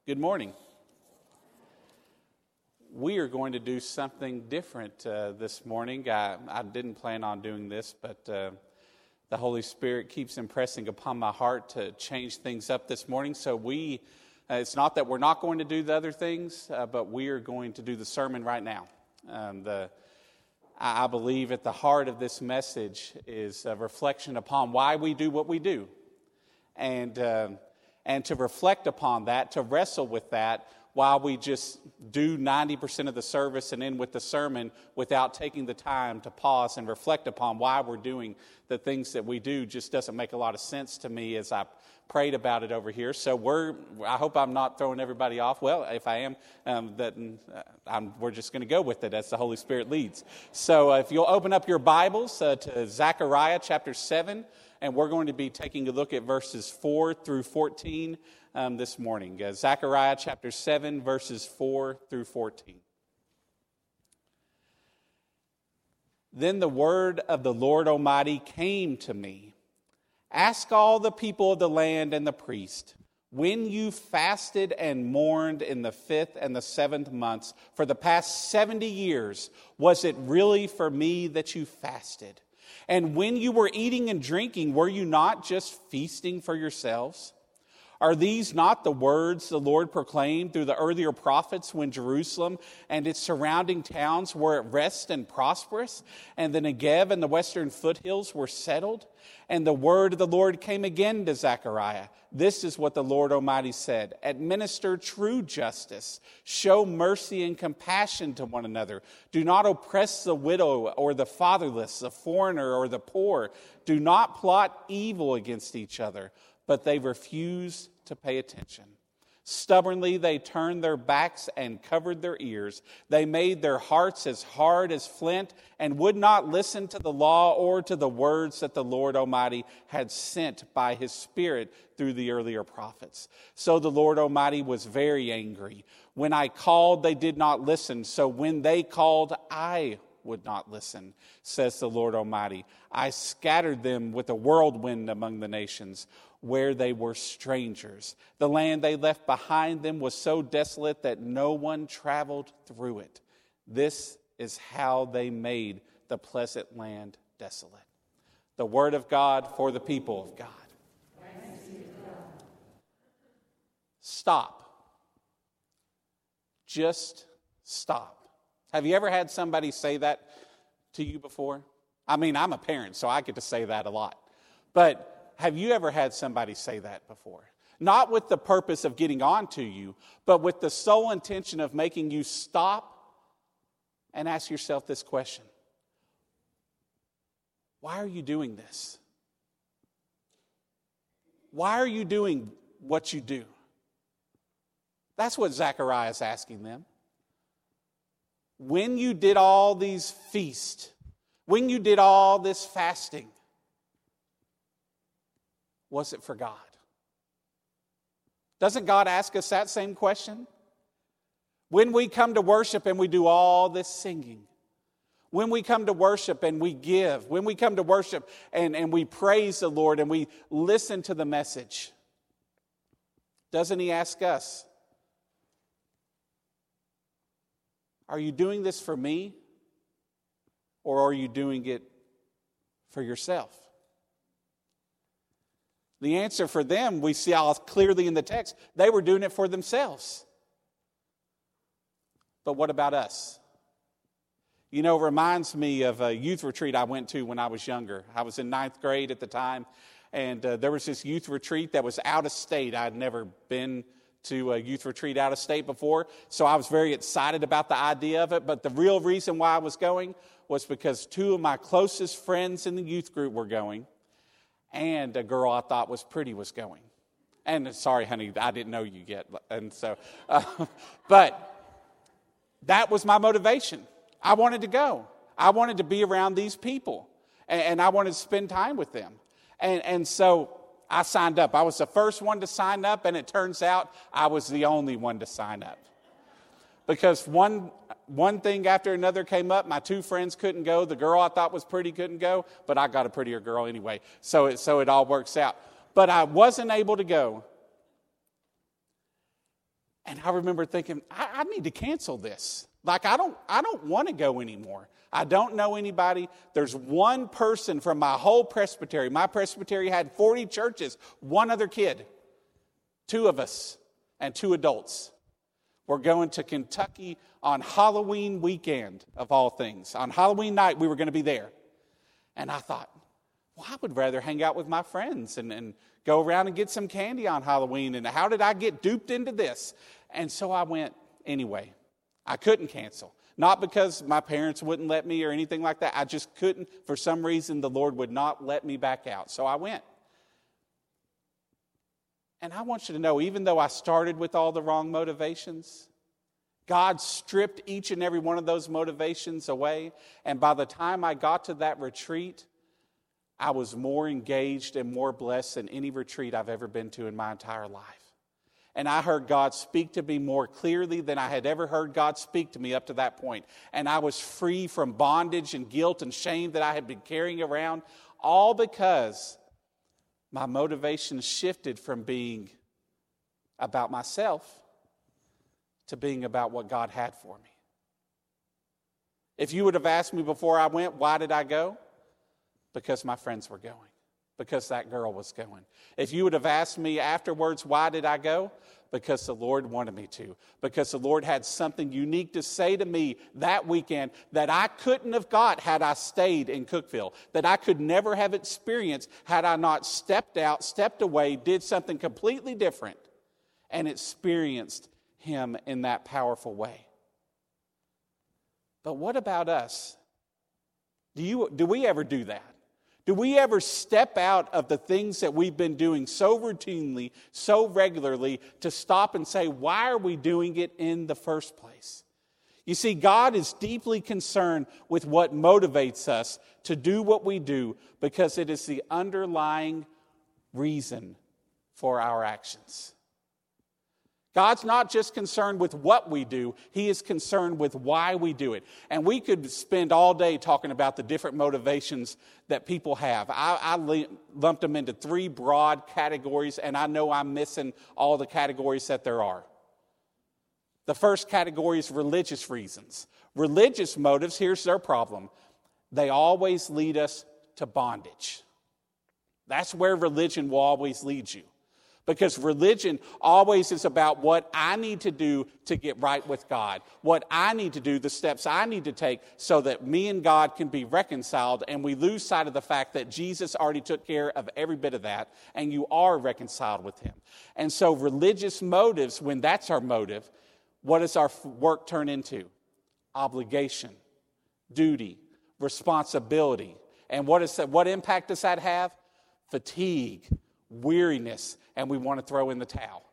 Good morning. We are going to do something different this morning. I didn't plan on doing this, but the Holy Spirit keeps impressing upon my heart to change things up this morning. So it's not that we're not going to do the other things, but we are going to do the sermon right now. I believe at the heart of this message is a reflection upon why we do what we do. And to reflect upon that, to wrestle with that, while we just do 90% of the service and end with the sermon without taking the time to pause and reflect upon why we're doing the things that we do, just doesn't make a lot of sense to me as I prayed about it over here. So I hope I'm not throwing everybody off. Well, if I am, we're just going to go with it as the Holy Spirit leads. So if you'll open up your Bibles to Zechariah chapter 7, and we're going to be taking a look at verses 4 through 14 this morning. Zechariah chapter 7, verses 4 through 14. Then the word of the Lord Almighty came to me. Ask all the people of the land and the priest, when you fasted and mourned in the 5th and the 7th months for the past 70 years, was it really for me that you fasted? And when you were eating and drinking, were you not just feasting for yourselves? Are these not the words the Lord proclaimed through the earlier prophets when Jerusalem and its surrounding towns were at rest and prosperous, and the Negev and the western foothills were settled? And the word of the Lord came again to Zechariah. This is what the Lord Almighty said: administer true justice, show mercy and compassion to one another. Do not oppress the widow or the fatherless, the foreigner or the poor. Do not plot evil against each other. But they refused to pay attention. Stubbornly they turned their backs and covered their ears. They made their hearts as hard as flint and would not listen to the law or to the words that the Lord Almighty had sent by His Spirit through the earlier prophets. So the Lord Almighty was very angry. When I called, they did not listen. So when they called, I would not listen, says the Lord Almighty. I scattered them with a whirlwind among the nations where they were strangers. The land they left behind them was so desolate that no one traveled through it. This is how they made the pleasant land desolate. The word of God for the people of God. Stop. Just stop. Have you ever had somebody say that to you before? I mean, I'm a parent, so I get to say that a lot. But have you ever had somebody say that before? Not with the purpose of getting on to you, but with the sole intention of making you stop and ask yourself this question: why are you doing this? Why are you doing what you do? That's what Zechariah is asking them. When you did all these feasts, when you did all this fasting, was it for God? Doesn't God ask us that same question? When we come to worship and we do all this singing, when we come to worship and we give, when we come to worship and we praise the Lord and we listen to the message, doesn't He ask us, are you doing this for me, or are you doing it for yourself? The answer for them, we see all clearly in the text, they were doing it for themselves. But what about us? You know, it reminds me of a youth retreat I went to when I was younger. I was in 9th grade at the time, and there was this youth retreat that was out of state. I'd never been to a youth retreat out of state before, so I was very excited about the idea of it. But the real reason why I was going was because 2 of my closest friends in the youth group were going, and a girl I thought was pretty was going. And sorry, honey, I didn't know you yet. And so, but that was my motivation. I wanted to go. I wanted to be around these people, and I wanted to spend time with them. And so I signed up. I was the first one to sign up, and it turns out I was the only one to sign up. Because one thing after another came up. My 2 friends couldn't go. The girl I thought was pretty couldn't go, but I got a prettier girl anyway. So it all works out. But I wasn't able to go. And I remember thinking, I need to cancel this. Like, I don't want to go anymore. I don't know anybody. There's one person from my whole presbytery. My presbytery had 40 churches, one other kid, 2 of us, and 2 adults. We're going to Kentucky on Halloween weekend, of all things. On Halloween night, we were going to be there. And I thought, well, I would rather hang out with my friends and go around and get some candy on Halloween. And how did I get duped into this? And so I went anyway. I couldn't cancel. Not because my parents wouldn't let me or anything like that. I just couldn't. For some reason, the Lord would not let me back out. So I went. And I want you to know, even though I started with all the wrong motivations, God stripped each and every one of those motivations away. And by the time I got to that retreat, I was more engaged and more blessed than any retreat I've ever been to in my entire life. And I heard God speak to me more clearly than I had ever heard God speak to me up to that point. And I was free from bondage and guilt and shame that I had been carrying around, all because my motivation shifted from being about myself to being about what God had for me. If you would have asked me before I went, why did I go? Because my friends were going. Because that girl was going. If you would have asked me afterwards, why did I go? Because the Lord wanted me to. Because the Lord had something unique to say to me that weekend that I couldn't have got had I stayed in Cookeville. That I could never have experienced had I not stepped out, stepped away, did something completely different, and experienced Him in that powerful way. But what about us? Do we ever do that? Do we ever step out of the things that we've been doing so routinely, so regularly, to stop and say, why are we doing it in the first place? You see, God is deeply concerned with what motivates us to do what we do because it is the underlying reason for our actions. God's not just concerned with what we do, He is concerned with why we do it. And we could spend all day talking about the different motivations that people have. I lumped them into 3 broad categories, and I know I'm missing all the categories that there are. The first category is religious reasons. Religious motives, here's their problem. They always lead us to bondage. That's where religion will always lead you. Because religion always is about what I need to do to get right with God. What I need to do, the steps I need to take so that me and God can be reconciled. And we lose sight of the fact that Jesus already took care of every bit of that. And you are reconciled with Him. And so religious motives, when that's our motive, what does our work turn into? Obligation, duty, responsibility. And what impact does that have? Fatigue, weariness, and we want to throw in the towel.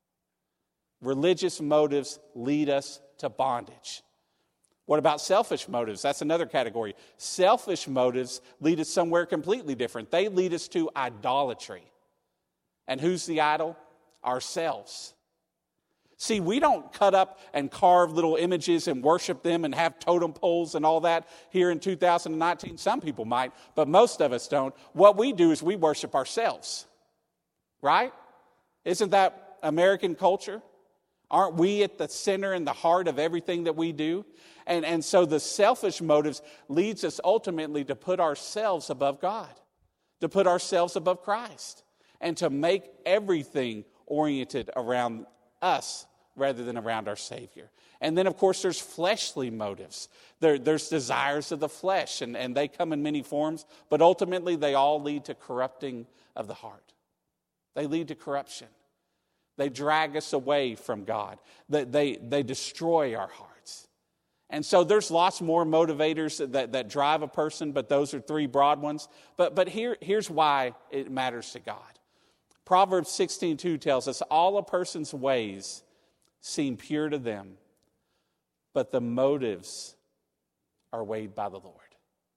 Religious motives lead us to bondage. What about selfish motives? That's another category. Selfish motives lead us somewhere completely different. They lead us to idolatry. And who's the idol? Ourselves. See, we don't cut up and carve little images and worship them and have totem poles and all that here in 2019. Some people might, but most of us don't. What we do is we worship ourselves. Right? Isn't that American culture? Aren't we at the center and the heart of everything that we do? And so the selfish motives leads us ultimately to put ourselves above God, to put ourselves above Christ, and to make everything oriented around us rather than around our Savior. And then, of course, there's fleshly motives. There's desires of the flesh, and they come in many forms, but ultimately they all lead to corrupting of the heart. They lead to corruption. They drag us away from God. They destroy our hearts. And so there's lots more motivators that drive a person, but those are 3 broad ones. But here's why it matters to God. Proverbs 16:2 tells us, all a person's ways seem pure to them, but the motives are weighed by the Lord.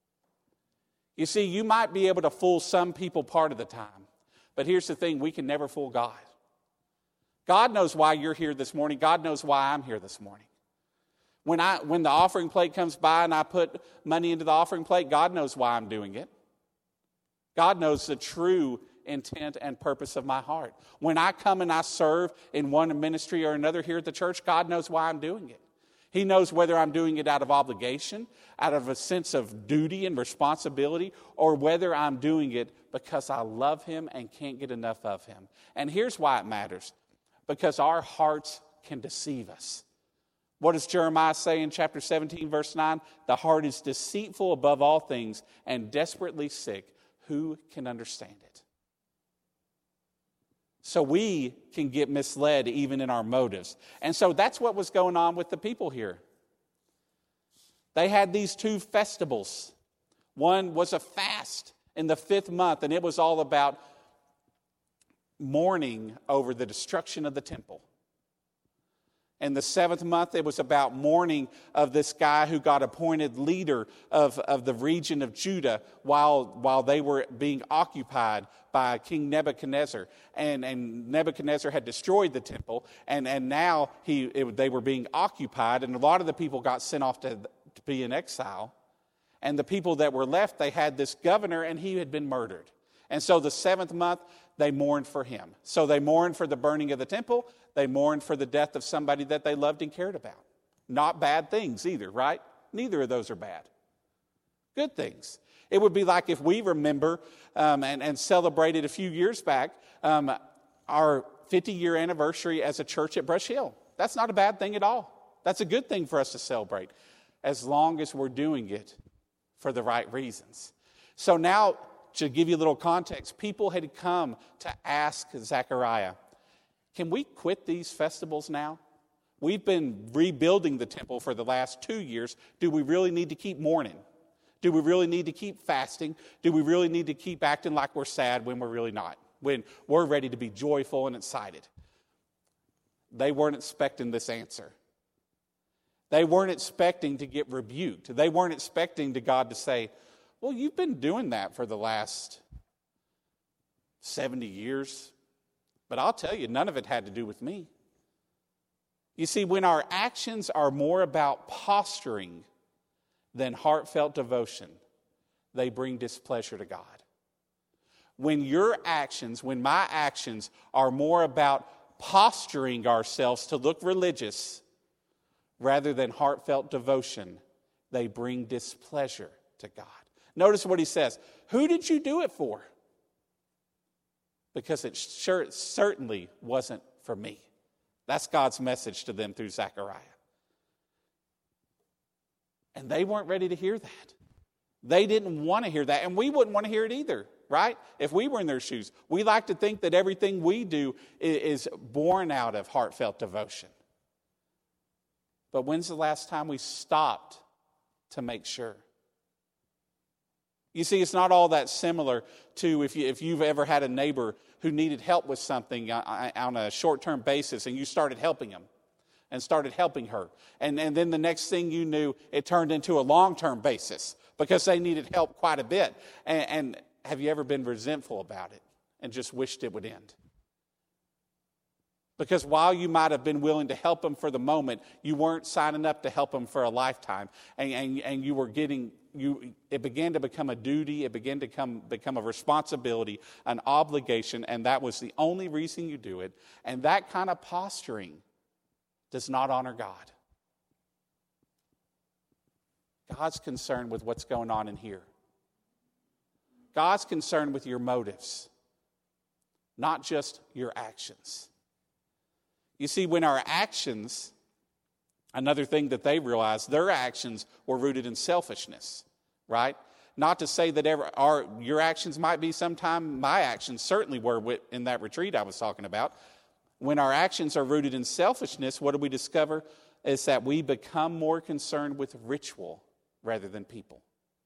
You see, you might be able to fool some people part of the time. But here's the thing, we can never fool God. God knows why you're here this morning. God knows why I'm here this morning. When the offering plate comes by and I put money into the offering plate, God knows why I'm doing it. God knows the true intent and purpose of my heart. When I come and I serve in one ministry or another here at the church, God knows why I'm doing it. He knows whether I'm doing it out of obligation, out of a sense of duty and responsibility, or whether I'm doing it because I love Him and can't get enough of Him. And here's why it matters. Because our hearts can deceive us. What does Jeremiah say in chapter 17, verse 9? The heart is deceitful above all things and desperately sick. Who can understand it? So we can get misled even in our motives. And so that's what was going on with the people here. They had these two festivals. One was a fast in the 5th month, and it was all about mourning over the destruction of the temple. In the 7th month, it was about mourning of this guy who got appointed leader of the region of Judah while they were being occupied by King Nebuchadnezzar. And Nebuchadnezzar had destroyed the temple, and now they were being occupied, and a lot of the people got sent off to be in exile. And the people that were left, they had this governor, and he had been murdered. And so the 7th month, they mourned for him. So they mourned for the burning of the temple. They mourned for the death of somebody that they loved and cared about. Not bad things either, right? Neither of those are bad. Good things. It would be like if we remember and celebrated a few years back our 50-year anniversary as a church at Brush Hill. That's not a bad thing at all. That's a good thing for us to celebrate, as long as we're doing it for the right reasons. So now, to give you a little context, people had come to ask Zechariah, can we quit these festivals now? We've been rebuilding the temple for the last 2 years. Do we really need to keep mourning? Do we really need to keep fasting? Do we really need to keep acting like we're sad when we're really not? When we're ready to be joyful and excited? They weren't expecting this answer. They weren't expecting to get rebuked. They weren't expecting God to say, well, you've been doing that for the last 70 years. But I'll tell you, none of it had to do with me. You see, when our actions are more about posturing than heartfelt devotion, they bring displeasure to God. When my actions are more about posturing ourselves to look religious rather than heartfelt devotion, they bring displeasure to God. Notice what he says. Who did you do it for? Because it certainly wasn't for me. That's God's message to them through Zechariah. And they weren't ready to hear that. They didn't want to hear that, and we wouldn't want to hear it either, right? If we were in their shoes. We like to think that everything we do is born out of heartfelt devotion. But when's the last time we stopped to make sure? You see, it's not all that similar to if you've ever had a neighbor who needed help with something on a short-term basis, and you started helping him and started helping her. And then the next thing you knew, it turned into a long-term basis because they needed help quite a bit. And have you ever been resentful about it and just wished it would end? Because while you might have been willing to help them for the moment, you weren't signing up to help them for a lifetime. And you were it began to become a duty, it began to become a responsibility, an obligation, and that was the only reason you do it. And that kind of posturing does not honor God. God's concerned with what's going on in here. God's concerned with your motives, not just your actions. You see, when our actions, another thing that they realized, their actions were rooted in selfishness, right? Not to say that your actions might be sometime, my actions certainly were in that retreat I was talking about. When our actions are rooted in selfishness, what do we discover? Is that we become more concerned with ritual rather than people.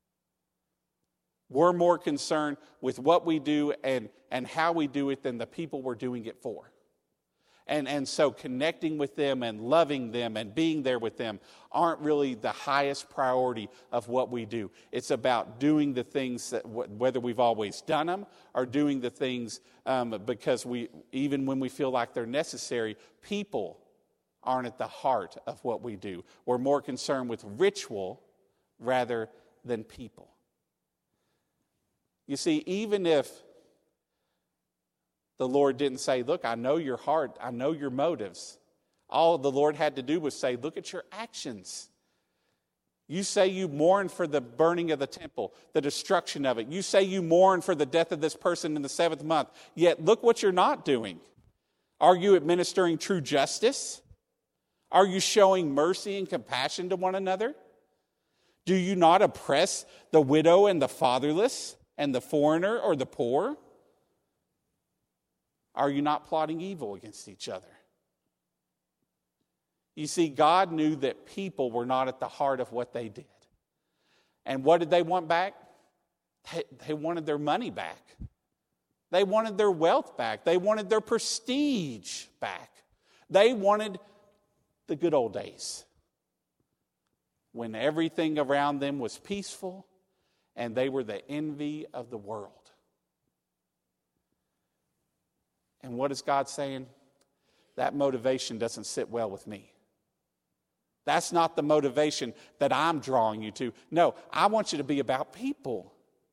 We're more concerned with what we do and how we do it than the people we're doing it for. And so connecting with them and loving them and being there with them aren't really the highest priority of what we do. It's about doing the things that, whether we've always done them or doing the things because even when we feel like they're necessary, people aren't at the heart of what we do. We're more concerned with ritual rather than people. You see, even if The Lord didn't say, look, I know your heart. I know your motives. All the Lord had to do was say, look at your actions. You say you mourn for the burning of the temple, the destruction of it. You say you mourn for the death of this person in the 7th month. Yet look what you're not doing. Are you administering true justice? Are you showing mercy and compassion to one another? Do you not oppress the widow and the fatherless and the foreigner or the poor? Are you not plotting evil against each other? You see, God knew that people were not at the heart of what they did. And what did they want back? They wanted their money back. They wanted their wealth back. They wanted their prestige back. They wanted the good old days when everything around them was peaceful and they were the envy of the world. And what is God saying? That motivation doesn't sit well with me. That's not the motivation that I'm drawing you to. No, I want you to be about people.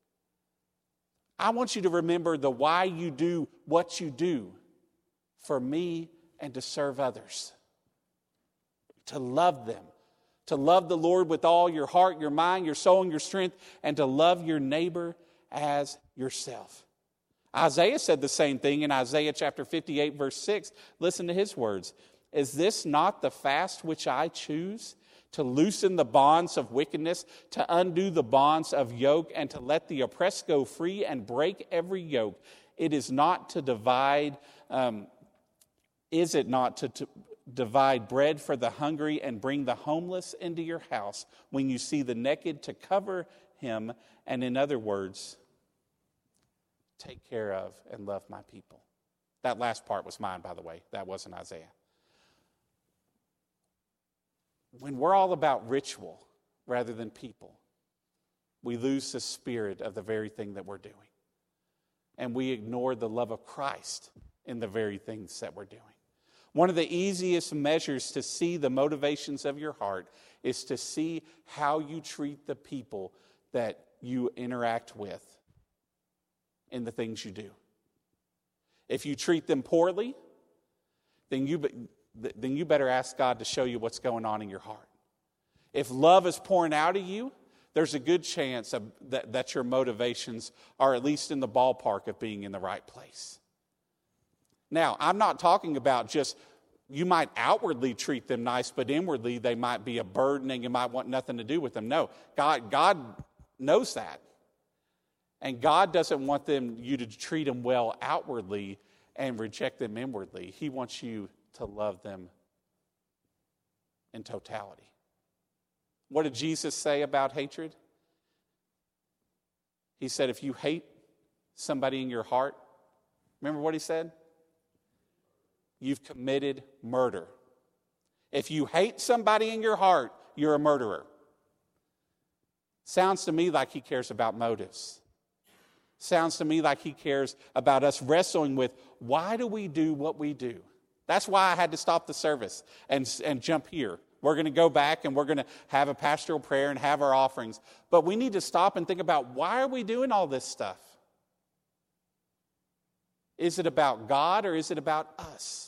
I want you to remember the why you do what you do for me and to serve others. To love them. To love the Lord with all your heart, your mind, your soul, and your strength, and to love your neighbor as yourself. Isaiah said the same thing in Isaiah chapter 58, verse 6. Listen to his words. Is this not the fast which I choose? To loosen the bonds of wickedness, to undo the bonds of yoke, and to let the oppressed go free and break every yoke. It is not to divide, is it not to divide bread for the hungry and bring the homeless into your house when you see the naked to cover him? And in other words, take care of and love my people. That last part was mine, by the way. That wasn't Isaiah. When we're all about ritual rather than people, we lose the spirit of the very thing that we're doing. And we ignore the love of Christ in the very things that we're doing. One of the easiest measures to see the motivations of your heart is to see how you treat the people that you interact with in the things you do. If you treat them poorly, then you better ask God to show you what's going on in your heart. If love is pouring out of you, there's a good chance that your motivations are at least in the ballpark of being in the right place. Now, I'm not talking about just you might outwardly treat them nice, but inwardly they might be a burden and you might want nothing to do with them. No, God knows that. And God doesn't want you to treat them well outwardly and reject them inwardly. He wants you to love them in totality. What did Jesus say about hatred? He said, if you hate somebody in your heart, remember what he said? You've committed murder. If you hate somebody in your heart, you're a murderer. Sounds to me like he cares about motives. Sounds to me like he cares about us wrestling with, why do we do what we do? That's why I had to stop the service and jump here. We're going to go back and we're going to have a pastoral prayer and have our offerings. But we need to stop and think about, why are we doing all this stuff? Is it about God or is it about us?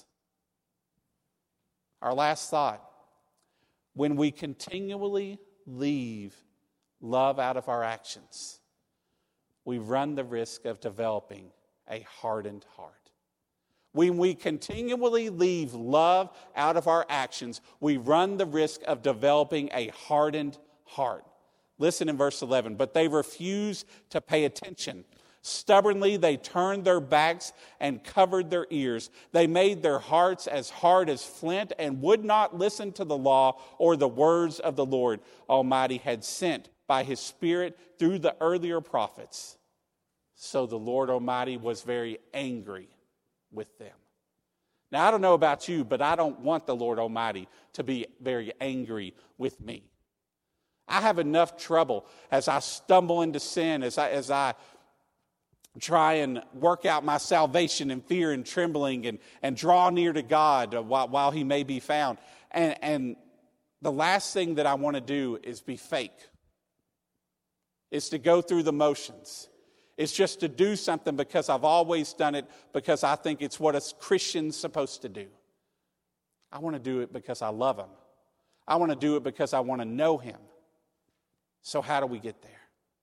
Our last thought. When we continually leave love out of our actions, we run the risk of developing a hardened heart. When we continually leave love out of our actions, we run the risk of developing a hardened heart. Listen in verse 11. But they refused to pay attention. Stubbornly, they turned their backs and covered their ears. They made their hearts as hard as flint and would not listen to the law or the words of the Lord Almighty had sent by his Spirit through the earlier prophets. So the Lord Almighty was very angry with them. Now, I don't know about you, but I don't want the Lord Almighty to be very angry with me. I have enough trouble as I stumble into sin, as I try and work out my salvation in fear and trembling and draw near to God while he may be found. And the last thing that I want to do is be fake. Is to go through the motions. It's just to do something because I've always done it, because I think it's what a Christian's supposed to do. I want to do it because I love him. I want to do it because I want to know him. So how do we get there?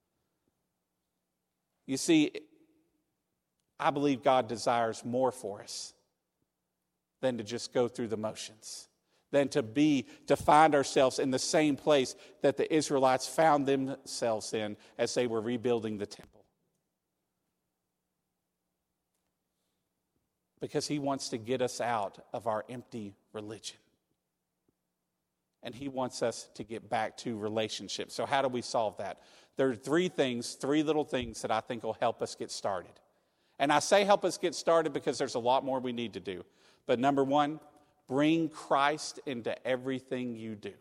You see, I believe God desires more for us than to just go through the motions, than to find ourselves in the same place that the Israelites found themselves in as they were rebuilding the temple. Because he wants to get us out of our empty religion. And he wants us to get back to relationship. So how do we solve that? There are three little things that I think will help us get started. And I say help us get started because there's a lot more we need to do. But number one, bring Christ into everything you do.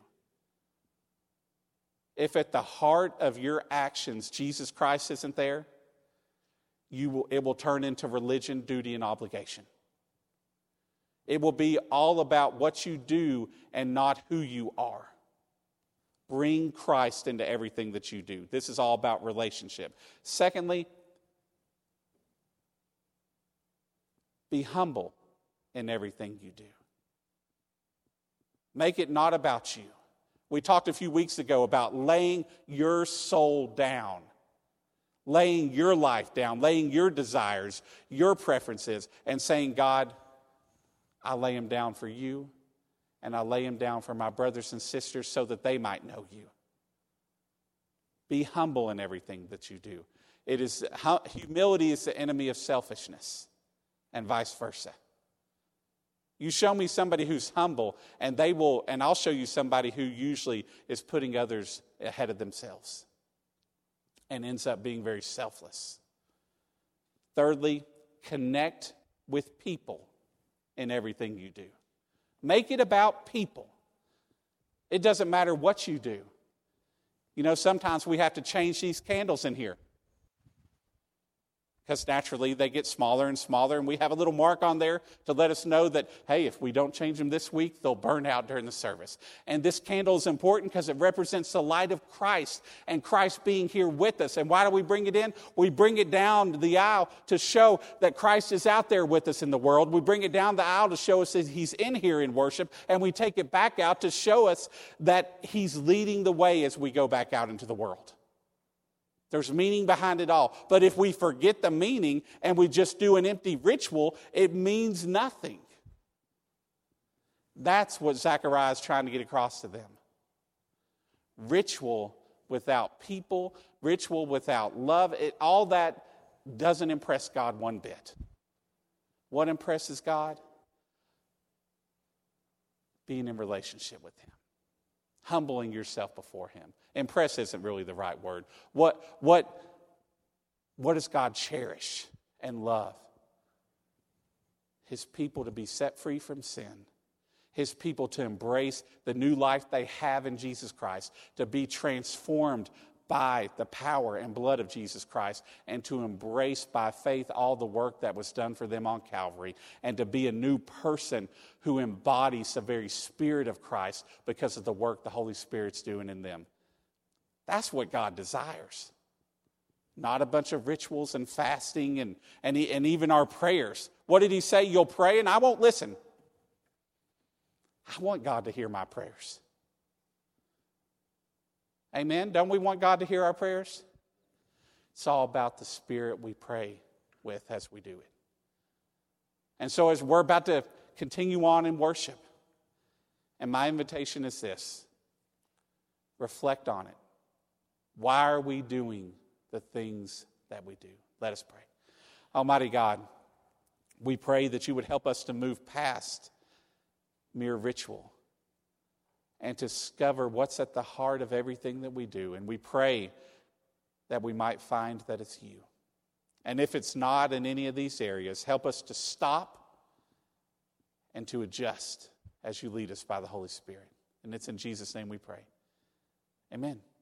If at the heart of your actions Jesus Christ isn't there, it will turn into religion, duty, and obligation. It will be all about what you do and not who you are. Bring Christ into everything that you do. This is all about relationship. Secondly, be humble in everything you do. Make it not about you. We talked a few weeks ago about laying your soul down, laying your life down, laying your desires, your preferences, and saying, God, I lay them down for you, and I lay them down for my brothers and sisters so that they might know you. Be humble in everything that you do. Humility is the enemy of selfishness, and vice versa. You show me somebody who's humble, and I'll show you somebody who usually is putting others ahead of themselves and ends up being very selfless. Thirdly, connect with people in everything you do. Make it about people. It doesn't matter what you do. You know, sometimes we have to change these candles in here, because naturally they get smaller and smaller, and we have a little mark on there to let us know that, hey, if we don't change them this week, they'll burn out during the service. And this candle is important because it represents the light of Christ and Christ being here with us. And why do we bring it in? We bring it down the aisle to show that Christ is out there with us in the world. We bring it down the aisle to show us that he's in here in worship, and we take it back out to show us that he's leading the way as we go back out into the world. There's meaning behind it all. But if we forget the meaning and we just do an empty ritual, it means nothing. That's what Zechariah is trying to get across to them. Ritual without people, ritual without love, all that doesn't impress God one bit. What impresses God? Being in relationship with him. Humbling yourself before him. Impress isn't really the right word. What does God cherish and love? His people to be set free from sin. His people to embrace the new life they have in Jesus Christ. To be transformed by the power and blood of Jesus Christ, and to embrace by faith all the work that was done for them on Calvary, and to be a new person who embodies the very Spirit of Christ because of the work the Holy Spirit's doing in them. That's what God desires. Not a bunch of rituals and fasting and even our prayers. What did he say? You'll pray and I won't listen. I want God to hear my prayers. Amen? Don't we want God to hear our prayers? It's all about the Spirit we pray with as we do it. And so as we're about to continue on in worship, and my invitation is this: reflect on it. Why are we doing the things that we do? Let us pray. Almighty God, we pray that you would help us to move past mere ritual and to discover what's at the heart of everything that we do. And we pray that we might find that it's you. And if it's not in any of these areas, help us to stop and to adjust as you lead us by the Holy Spirit. And it's in Jesus' name we pray. Amen.